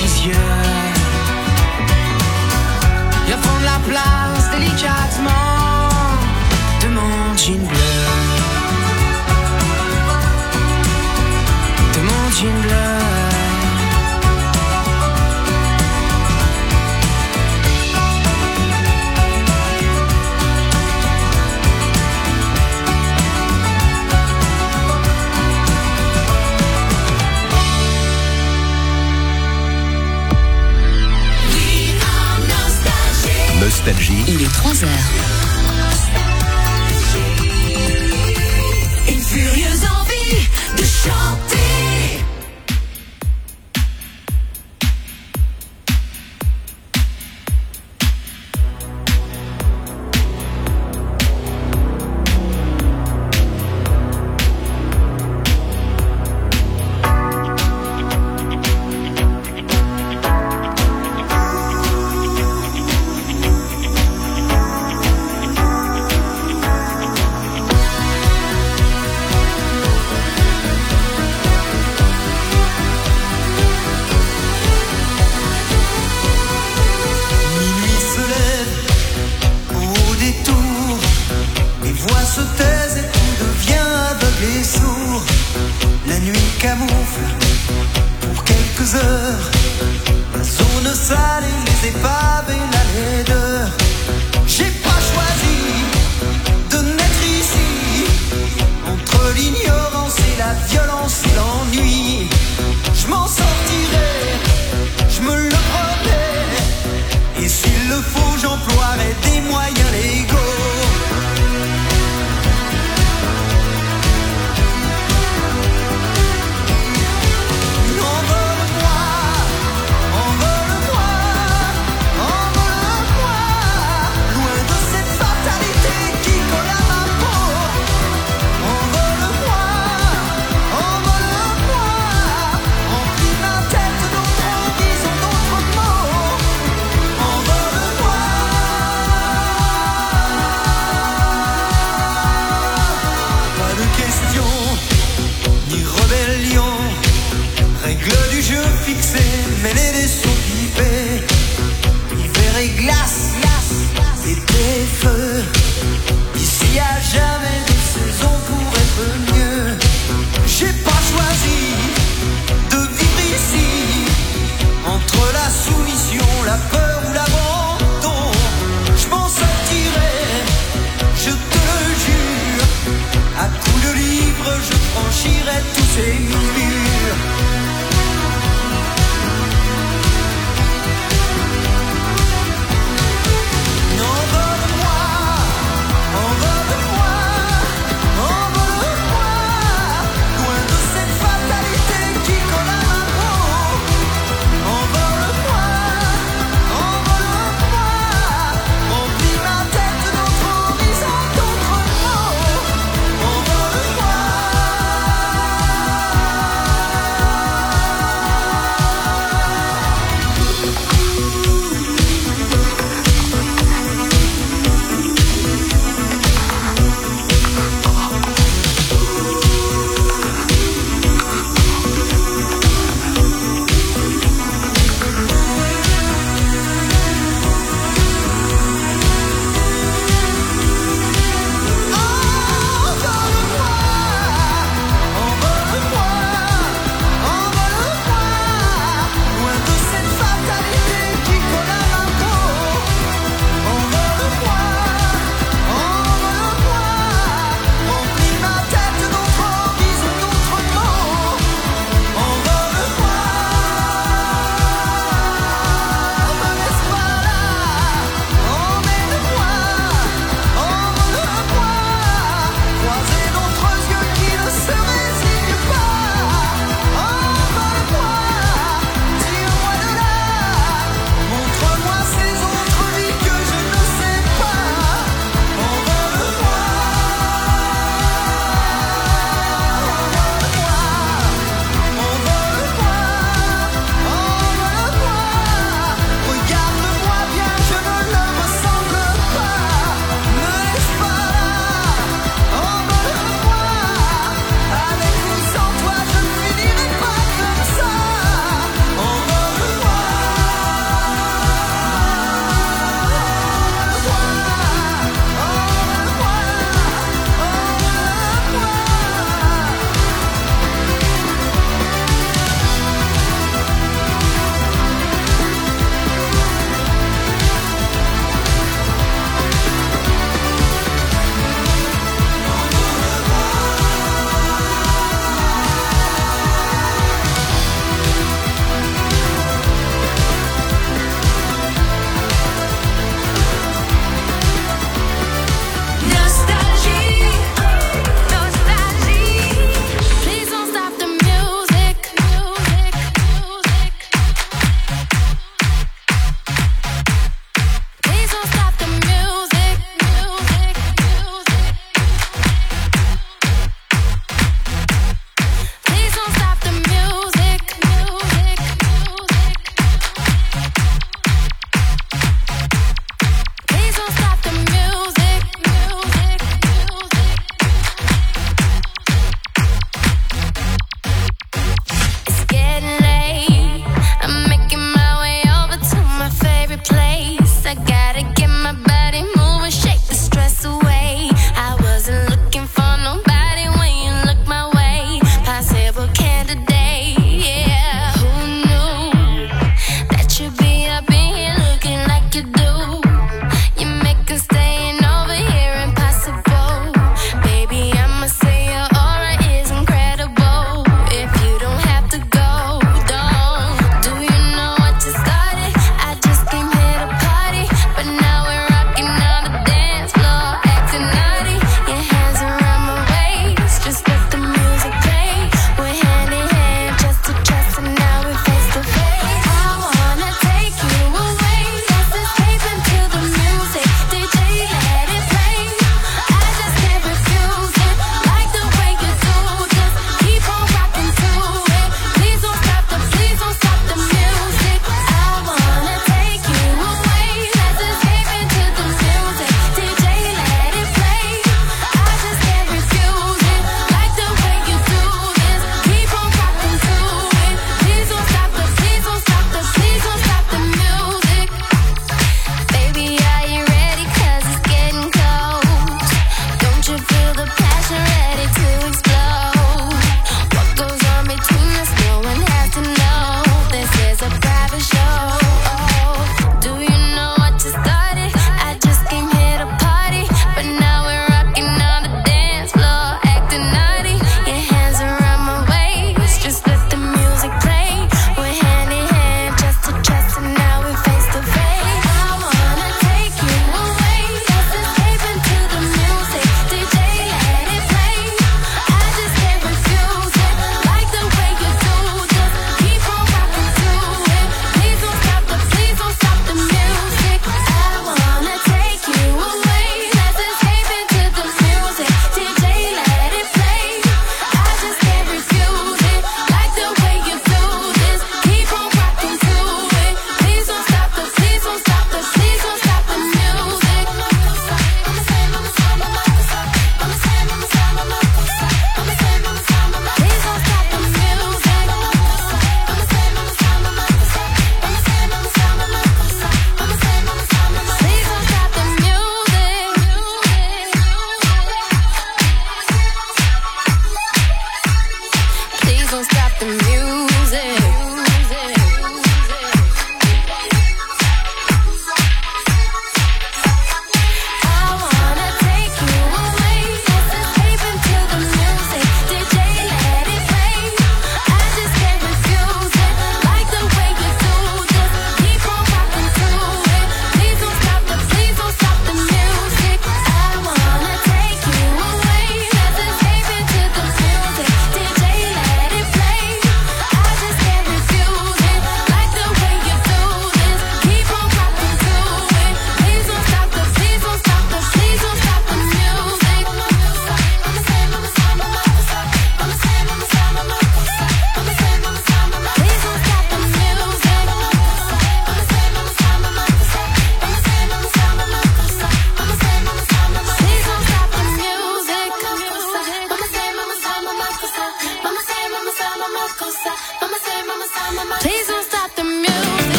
petits yeux. Viens prendre la place délicatement de mon jean bleu, de mon jean bleu. Nostalgie. Il est 3h. Une furieuse envie de chanter.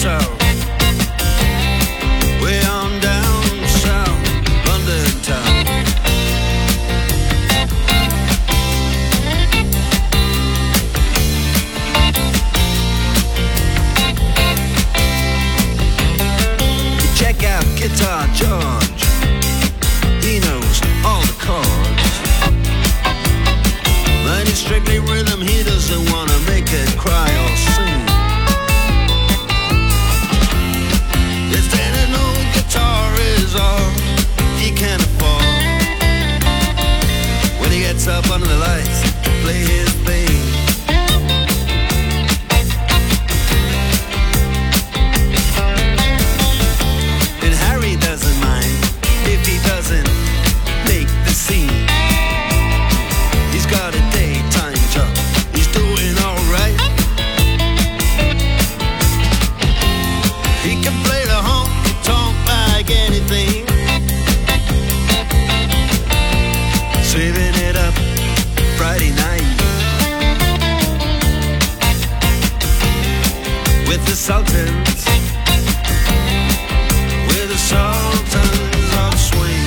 south, way on down south, London town. You check out Guitar George, he knows all the chords. But it's strictly rhythm, he doesn't wanna make it cry or sing. His standard old guitar is all he can afford. When he gets up under the lights to play his thing, and Harry doesn't mind if he doesn't make the scene. He's got a daytime job, he's doing alright. He can play the honky-tonk like anything, saving it up Friday night with the Sultans, with the Sultans of Swing.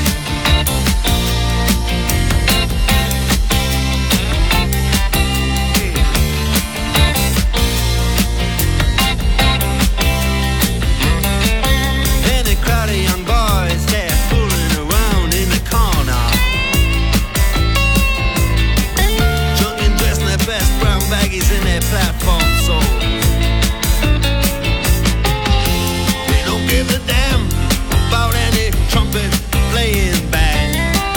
And a crowd of young boys, they're fooling around in the corner, drunk and dressed in their best brown baggies in their platform soles. They don't give a damn about any trumpet playing band.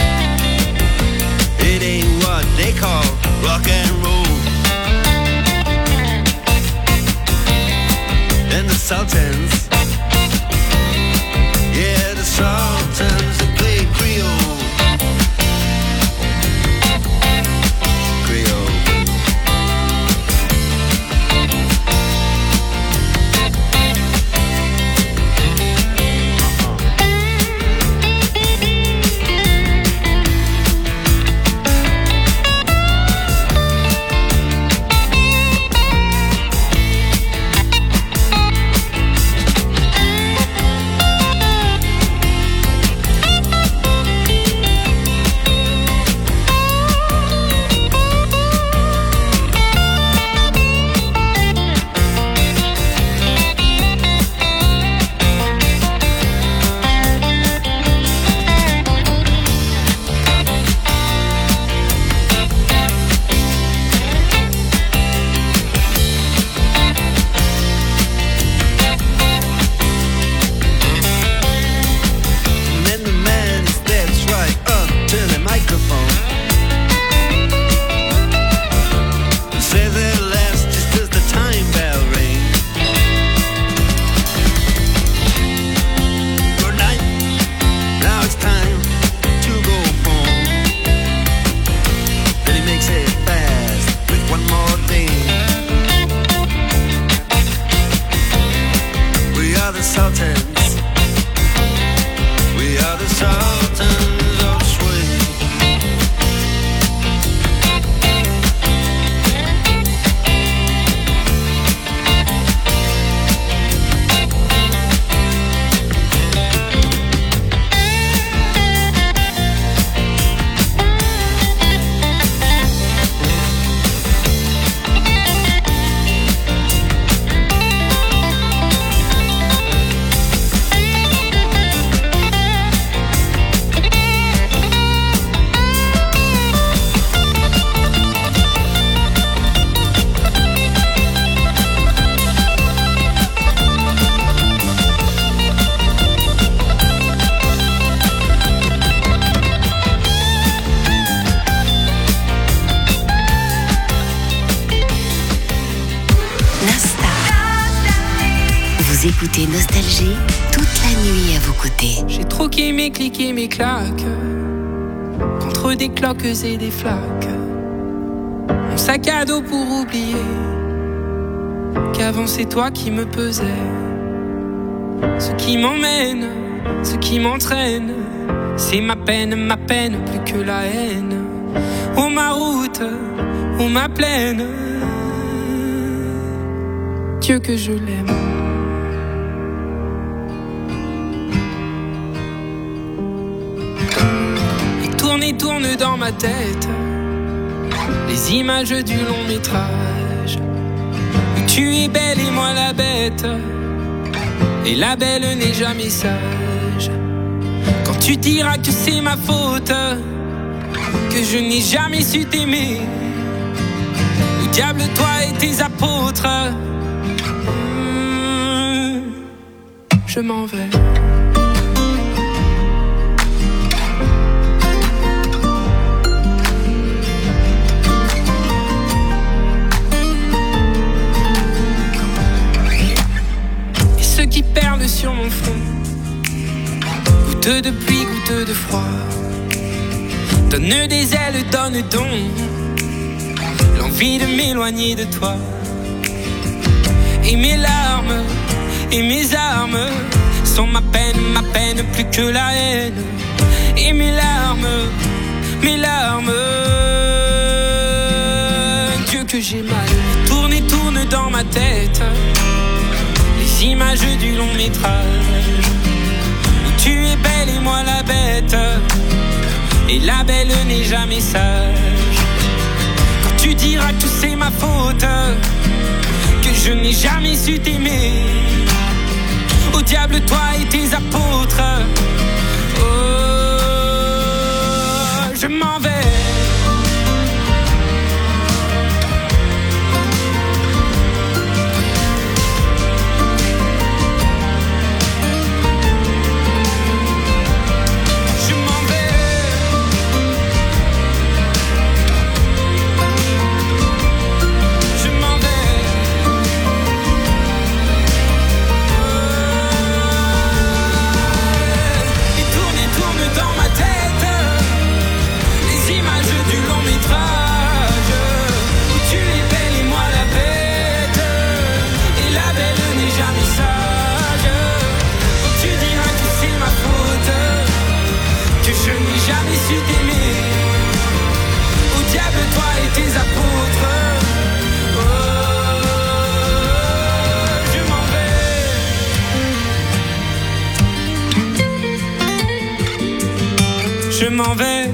It ain't what they call rock and roll. And the Sultans, yeah, the Sultans, they play Creole. Creole. And then the man steps right up to the microphone and says at last, just as the time bell rings, good night, now it's time to go home. Then he makes it fast with one more thing. We are the Sultans, we are the Sultans of Swing. Vous écoutez Nostalgie toute la nuit à vos côtés. J'ai troqué mes clics et mes claques contre des cloques et des flaques. Mon sac à dos pour oublier qu'avant c'est toi qui me pesais. Ce qui m'emmène, ce qui m'entraîne, c'est ma peine, plus que la haine. Oh ma route, oh ma plaine, Dieu que je l'aime. tourne dans ma tête les images du long métrage où tu es belle et moi la bête. Et la belle n'est jamais sage. Quand tu diras que c'est ma faute, que je n'ai jamais su t'aimer, au diable toi et tes apôtres. Je m'en vais. Et ceux qui perlent sur mon front, goutte de pluie, goutte de froid, donne des ailes, donne donc l'envie de m'éloigner de toi. Et mes larmes et mes armes sont ma peine plus que la haine. Et mes larmes, Dieu que j'ai mal. Tourne et tourne dans ma tête les images du long métrage où tu es belle et moi la bête. Et la belle n'est jamais sage. Quand tu diras que c'est ma faute, que je n'ai jamais su t'aimer, au diable toi et tes apôtres. Oh, je m'en vais. Je m'en vais.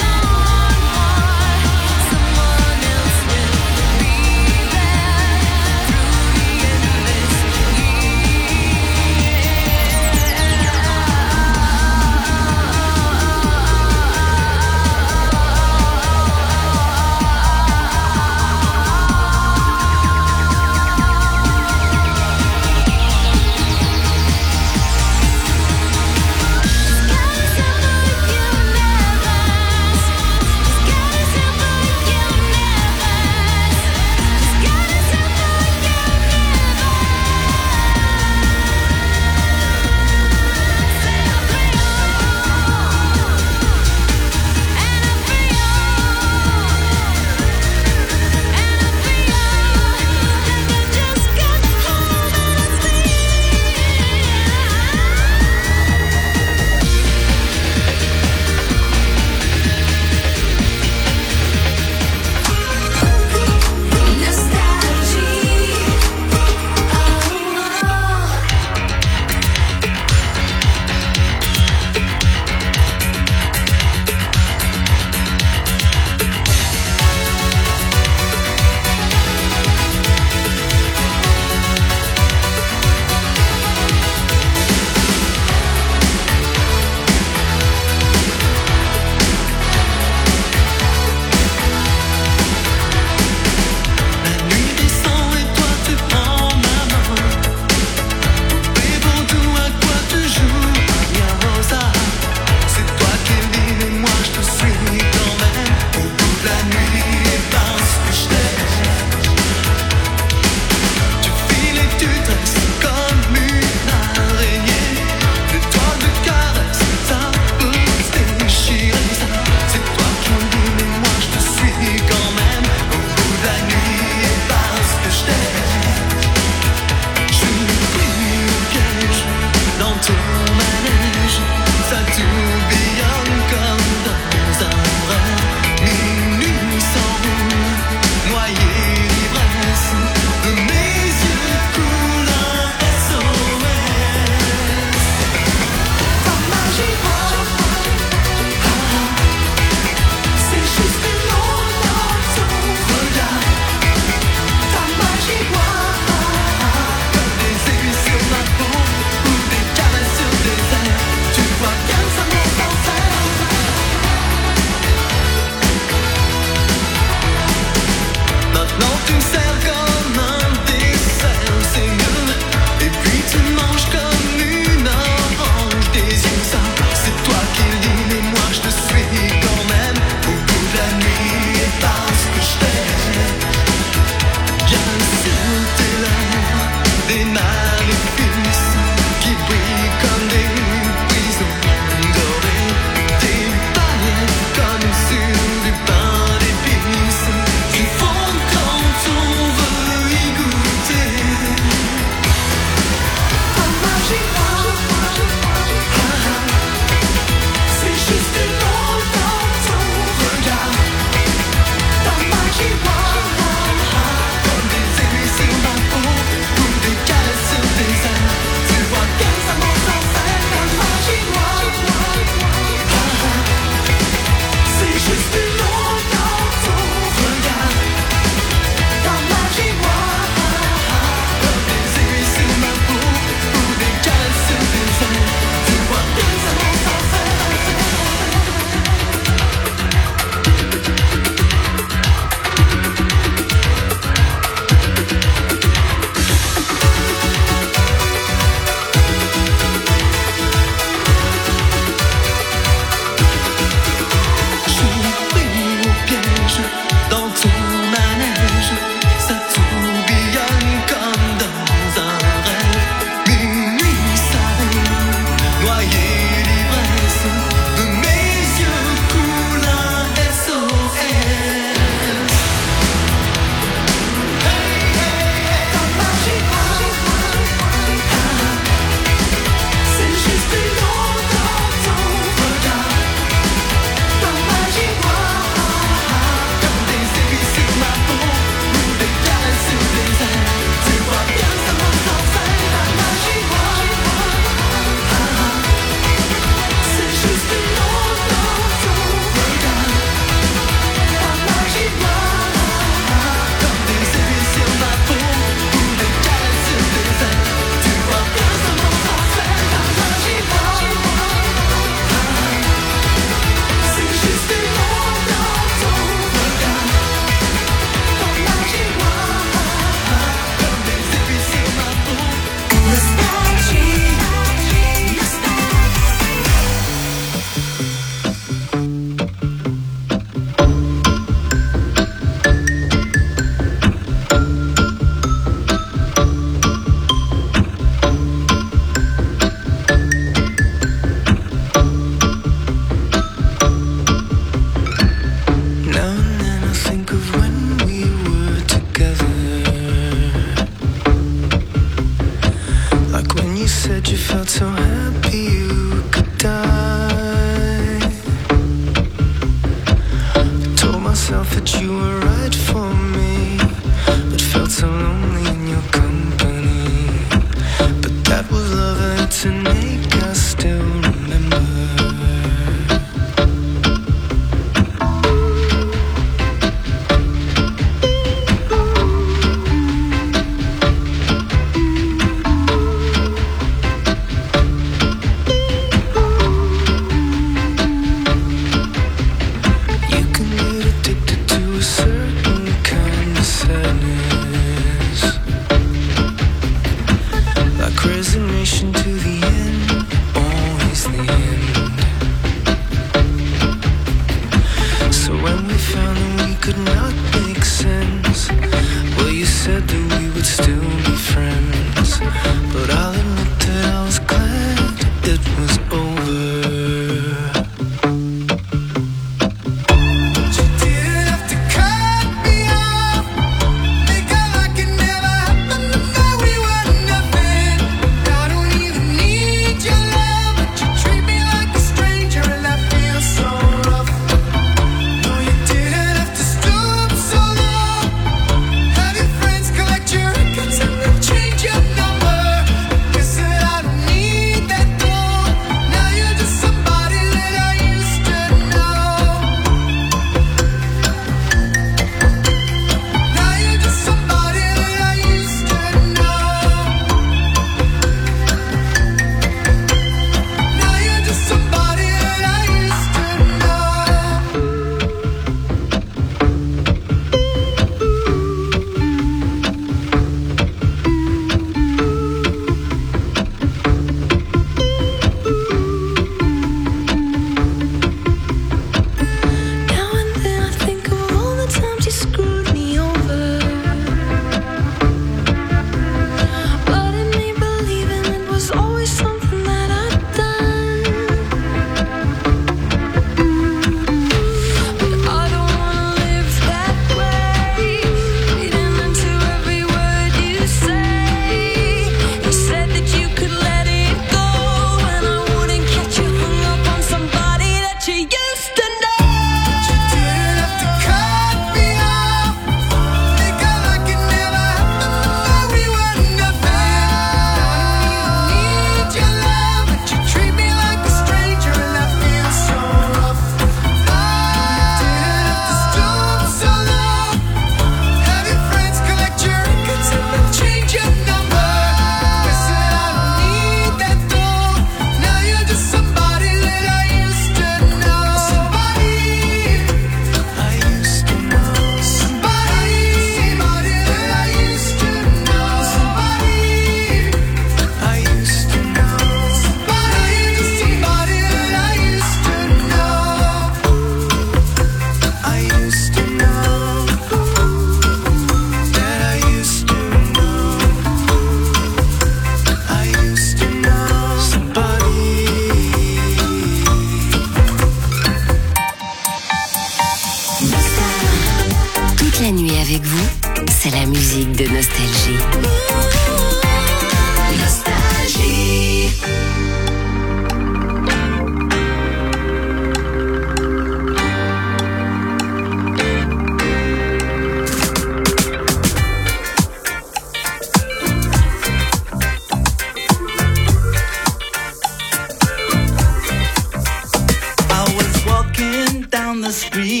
on the street,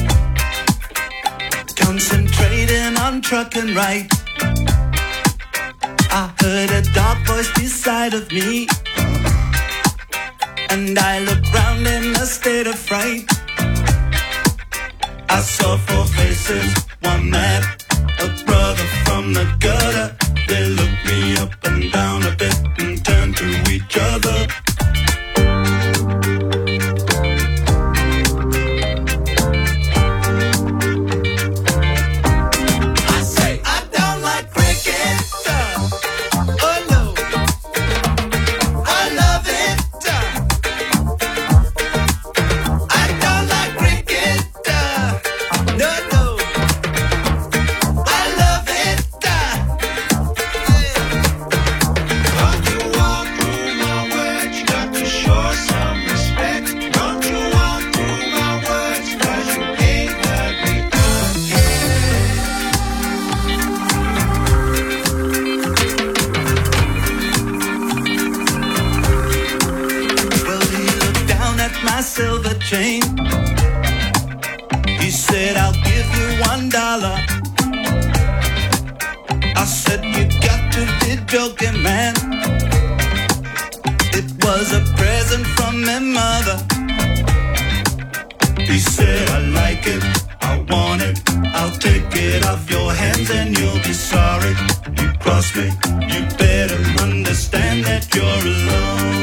concentrating on trucking right. I heard a dark voice beside of me, and I looked round in a state of fright. I saw four faces, one man, a brother from the gutter. They looked me up and down a bit and turned to each other. Silver chain. He said, I'll give you $1. I said, you got to be joking, man. It was a present from my mother. He said, I like it, I want it, I'll take it off your hands and you'll be sorry. You cross me, you better understand that you're alone.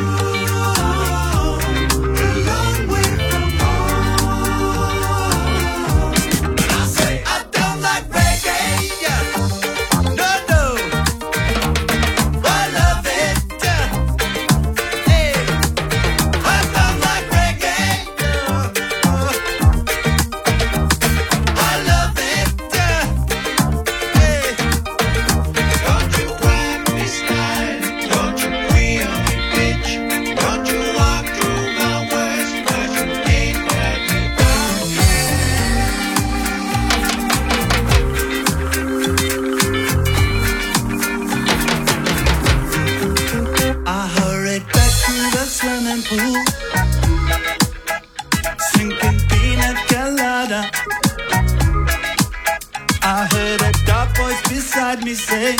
Me say,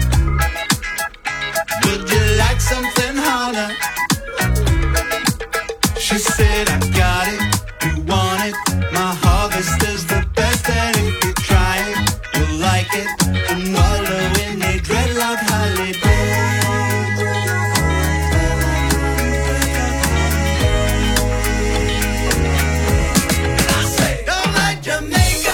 would you like something harder? She said, I got it, you want it, my harvest is the best, and if you try it, you'll like it, tomorrow in a dreadlock holiday. I say, don't like Jamaica.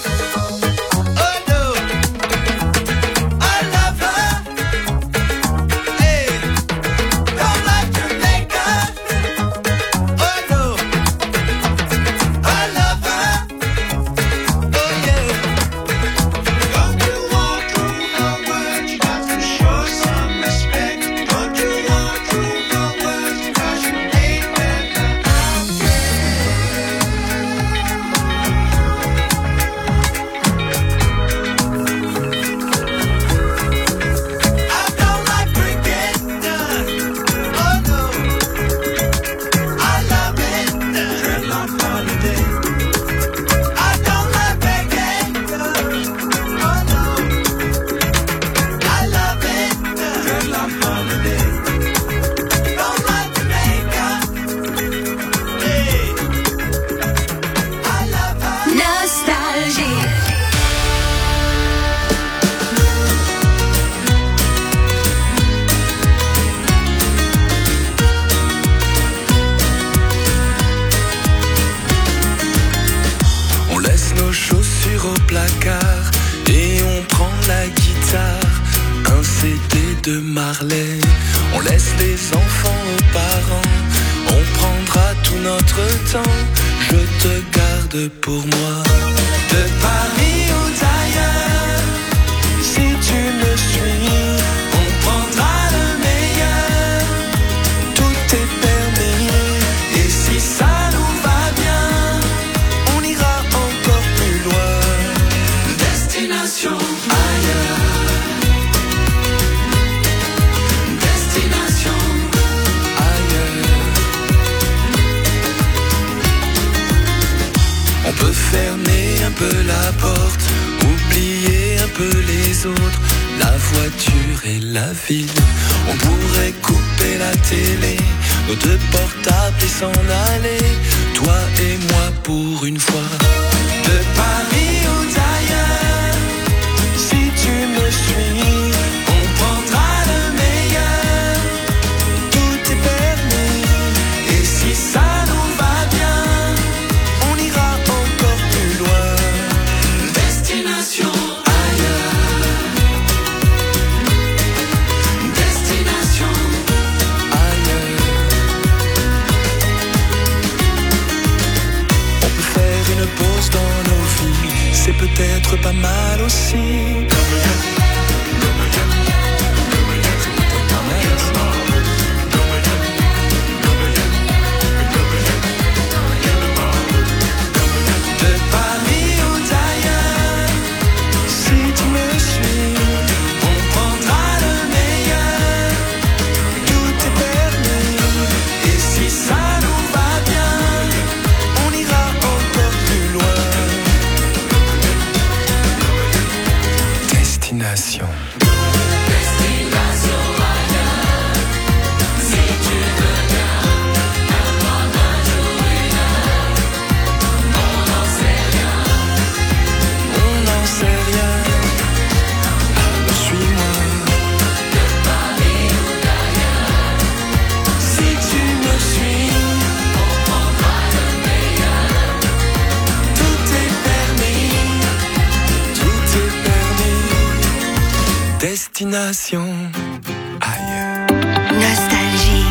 De Marley, on laisse les enfants aux parents, on prendra tout notre temps, je te garde pour moi. De Paris ou d'ailleurs, si tu me suis, on prendra le meilleur, tout est permis, et si ça nous va bien, on ira encore plus loin, destination ailleurs. peu la porte, oublier un peu les autres, la voiture et la ville. On pourrait couper la télé, nos deux portables et s'en aller, toi et moi pour une fois. De Paris ou d'ailleurs, si tu me suis, on prendra le meilleur. Tout est permis, et si ça nous va bien, on ira encore plus loin. Destination ailleurs. Destination ailleurs. On peut faire une pause dans nos vies, c'est peut-être pas mal aussi. De Paris ou d'ailleurs, si tu me suis, on prendra le meilleur. Tout est permis, et si ça nous va bien, on ira encore plus loin. Destination. On n'en sait rien, alors suis-moi. Si tu me suis, on prendra le meilleur. Tout est permis, tout est permis. Destination ailleurs. Nostalgie.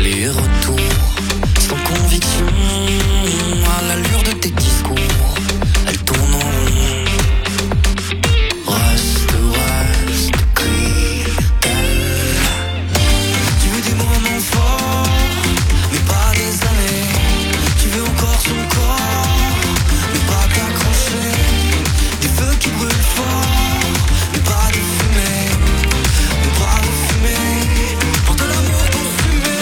aller-retour, sans conviction, à l'allure de tes discours, elle tourne en rond. Reste, crie-t-elle. Tu veux des moments forts, mais pas des années. Tu veux encore son corps, mais pas t'accrocher. Des feux qui brûlent fort, mais pas de fumée. Mais pas de fumée, pour de l'amour consumé.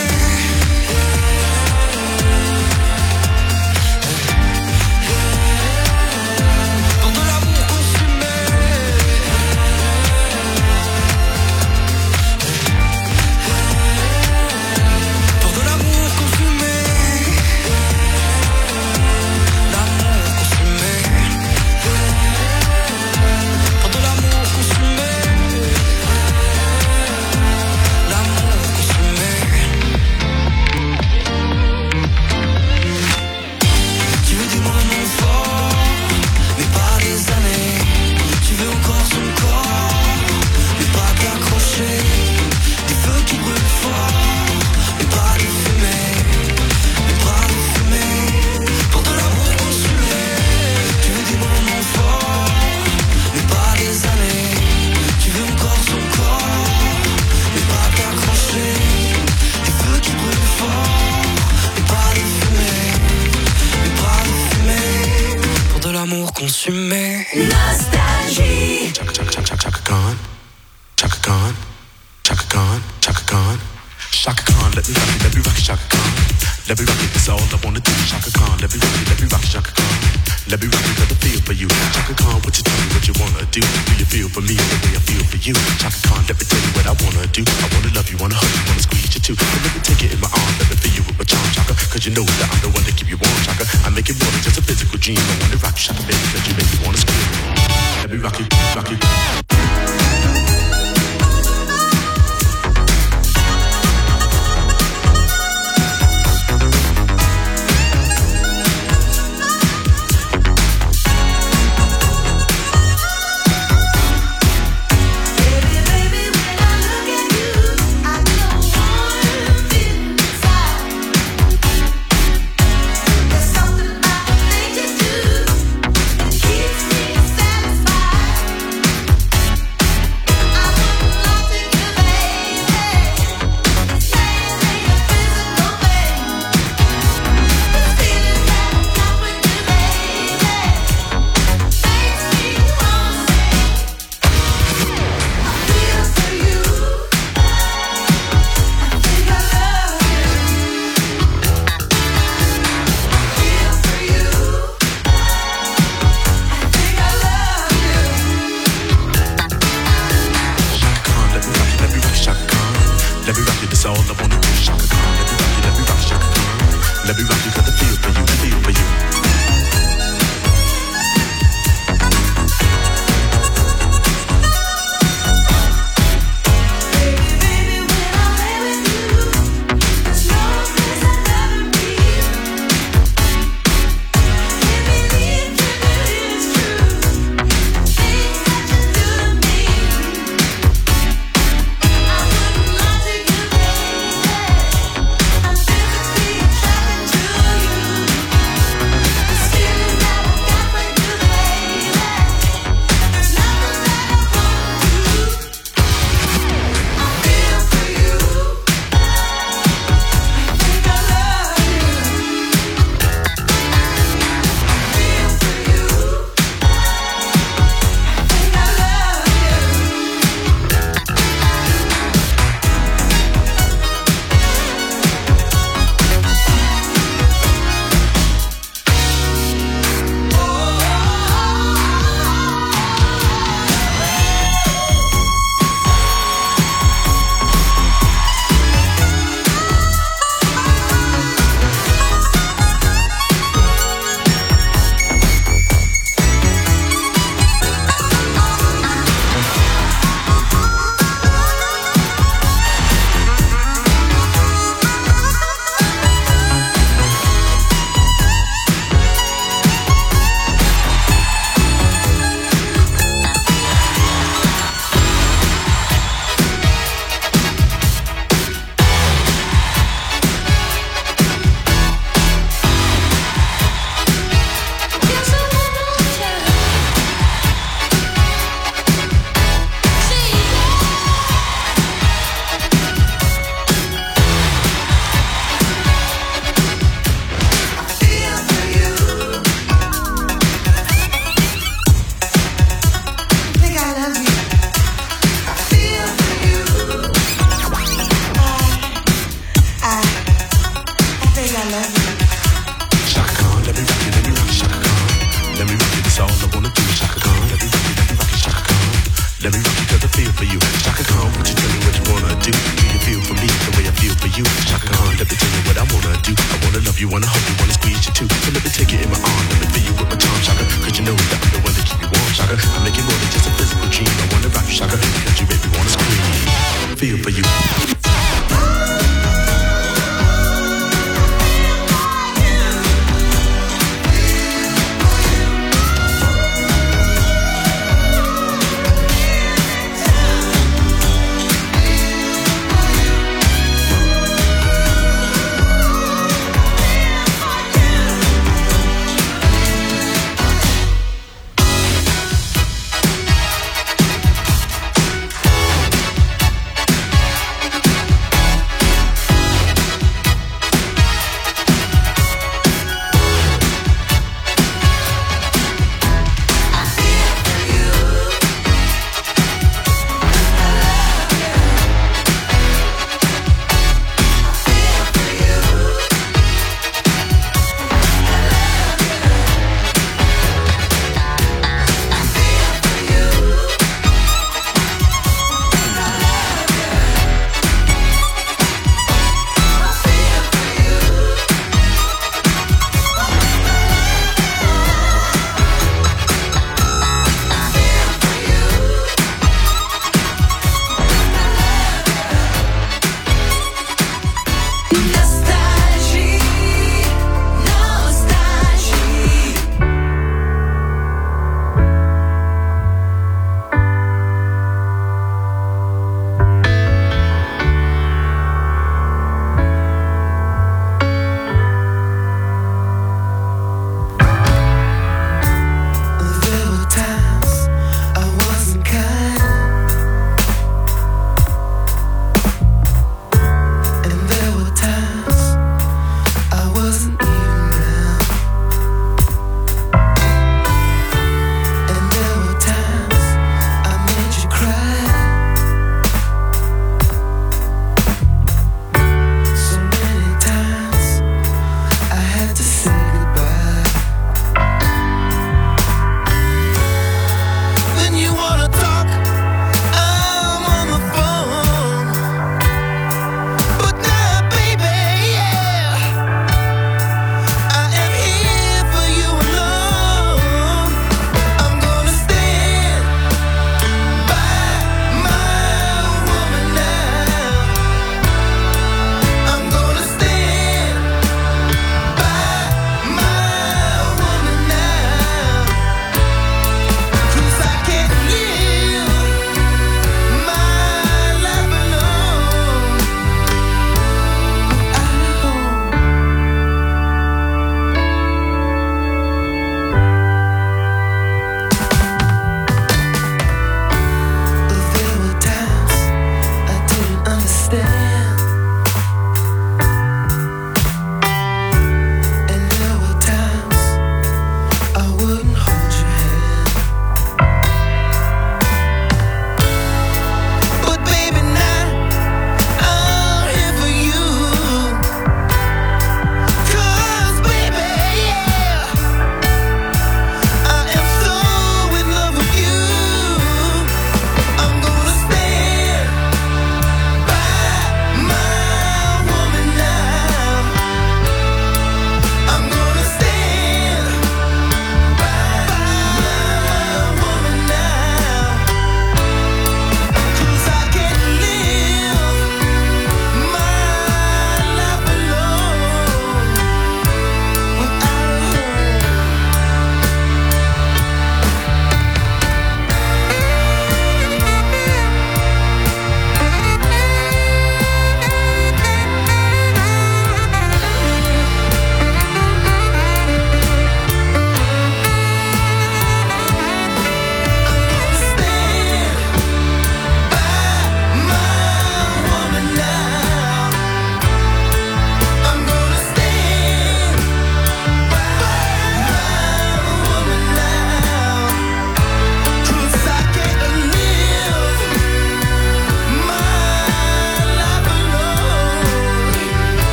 Pour de l'amour consumé. Pour de l'amour consumé. L'amour consumé. Pour de l'amour consumé. L'amour consumé. Tu veux des moments forts, mais pas des années. Tu veux encore son corps, mais pas t'accrocher. Des feux qui brûlent fort, mais pas de fumée. Mais pas de fumée, pour de l'amour consumé. Tu veux des moments forts, mais pas des années. Tu veux encore son corps, mais pas t'accrocher. Des feux qui brûlent fort, mais pas de fumée. Mais pas de fumée, pour de l'amour consumé. Nostalgie. Chaka Khan, Chaka Khan, Chaka Khan, Chaka Khan, Chaka Khan, let me rock it, Chaka Khan. Let me rock it, that's all I wanna do. Chaka Khan, let me rock it, Chaka Khan. Let me rock it, got a feel for you. Chaka Khan, what you tell me, what you wanna do? Do you feel for me the way I feel for you? Chaka Khan, let me tell you what I wanna do. I wanna love you, wanna hug you, wanna squeeze you too. And let me take it in my arms, let me feel you with my charm, Chaka. Cause you know that I'm the one that keep you warm, Chaka. I make it more than just a physical dream. I wanna rock you, Chaka, baby, cause you make me wanna scream. Let me rock it, rock it. I'm physically trapped into say I love you. Chaka Khan, let me rock it, Chaka Khan. Let me rock it, it's all I wanna do. Chaka Khan, let me rock it, Chaka Khan. Let me rock it 'cause I feel for you. Chaka Khan, would you tell me what you wanna do? Do you feel for me the way I feel for you? Chaka Khan, let me tell you what I wanna do. I wanna love you, wanna hug you, wanna squeeze you too. So let me take it in my arm, let me feel you with my tongue, Chaka. 'Cause you know that I'm the one that keep you warm, Chaka. I make it more than just a physical dream. I wanna rock you, Chaka, 'cause you make me wanna scream. Feel for you.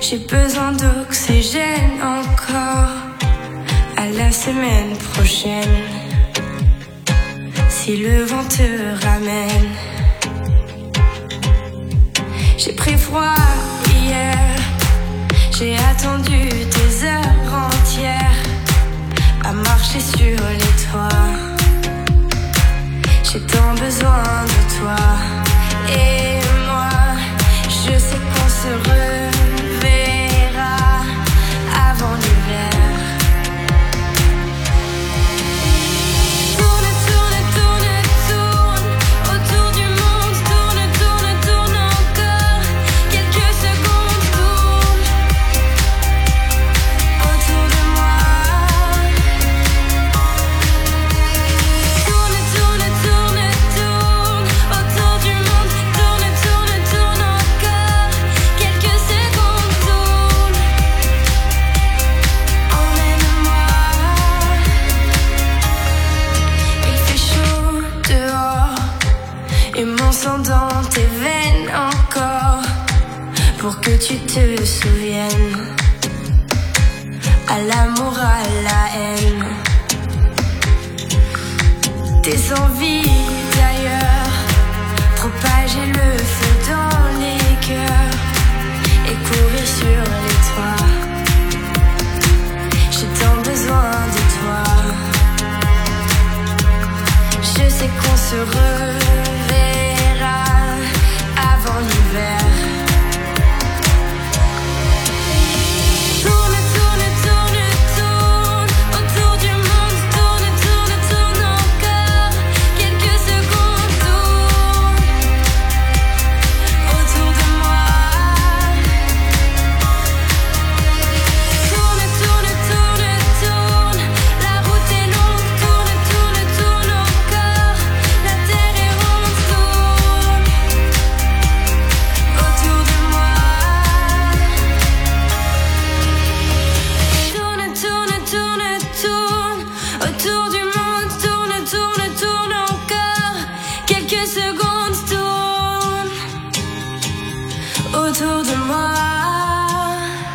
J'ai besoin d'oxygène encore. À la semaine prochaine, si le vent te ramène. J'ai pris froid hier, j'ai attendu des heures entières à marcher sur les toits. J'ai tant besoin de toi. Et moi, je sais qu'on se reverra avant l'hiver. Tourne, tourne, tourne, tourne autour du monde. Tourne, tourne, tourne encore. Quelques secondes tourne autour de moi. Tourne, tourne, tourne, tourne autour du monde. Tourne, tourne, tourne encore. Quelques secondes tourne. Emmène-moi. Il fait chaud dehors et mon sang dans tes veines encore. Pour que tu te souviennes, à l'amour, à la haine, tes envies d'ailleurs, propager le feu dans les cœurs et courir sur les